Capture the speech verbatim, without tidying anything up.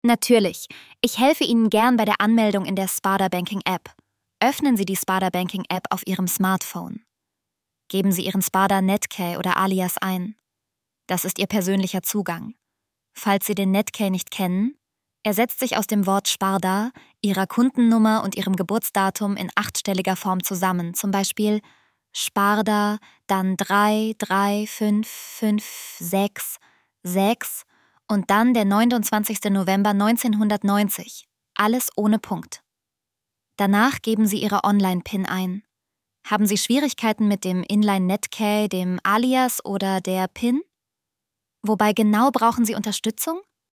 Natürlich. Ich helfe Ihnen gern bei der Anmeldung in der Sparda Banking App. Öffnen Sie die Sparda Banking App auf Ihrem Smartphone. Geben Sie Ihren Sparda Netcay oder Alias ein. Das ist Ihr persönlicher Zugang. Falls Sie den Netcay nicht kennen, er setzt sich aus dem Wort Sparda, Ihrer Kundennummer und Ihrem Geburtsdatum in achtstelliger Form zusammen, zum Beispiel Sparda, dann drei drei fünf fünf sechs sechs und dann der neunundzwanzigster November neunzehnhundertneunzig. Alles ohne Punkt. Danach geben Sie Ihre Online-Pin ein. Haben Sie Schwierigkeiten mit dem Inline-Netcay, dem Alias oder der Pin? Wobei genau brauchen Sie Unterstützung?